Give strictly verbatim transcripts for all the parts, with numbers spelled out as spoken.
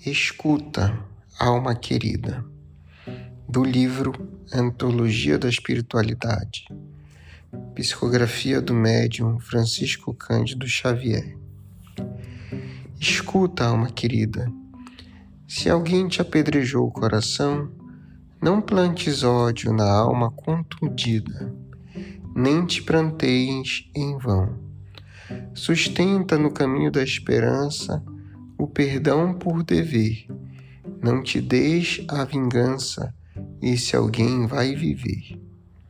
Escuta, alma querida, do livro Antologia da Espiritualidade, psicografia do médium Francisco Cândido Xavier. Escuta, alma querida, se alguém te apedrejou o coração, não plantes ódio na alma contundida, nem te prantees em vão. Sustenta no caminho da esperança o perdão por dever. Não te deixes a vingança, esse alguém vai viver.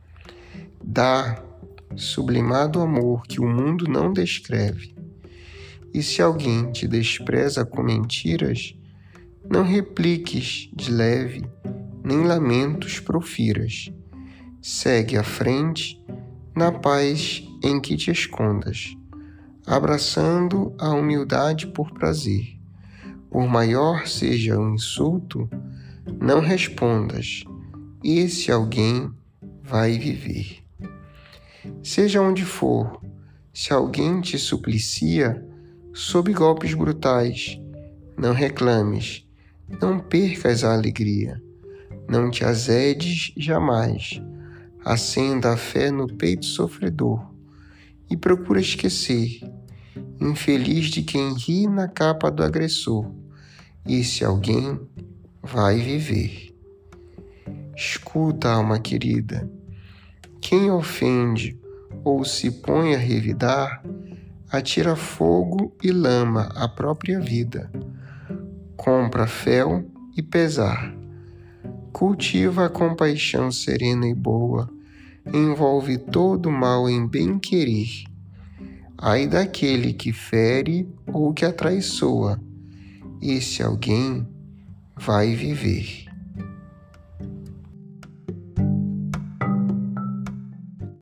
Dá sublimado amor que o mundo não descreve. E se alguém te despreza com mentiras, não repliques de leve, nem lamentos profiras. Segue à frente, na paz em que te escondas, abraçando a humildade por prazer. Por maior seja o insulto, não respondas, esse alguém vai viver. Seja onde for, se alguém te suplicia, sob golpes brutais, não reclames, não percas a alegria, não te azedes jamais, acenda a fé no peito sofredor e procura esquecer, infeliz de quem ri na capa do agressor, esse alguém vai viver. Escuta, alma querida, quem ofende ou se põe a revidar, atira fogo e lama a própria vida, compra fel e pesar, cultiva a compaixão serena e boa, envolve todo o mal em bem-querer. Ai daquele que fere ou que atraiçoa, esse alguém vai viver.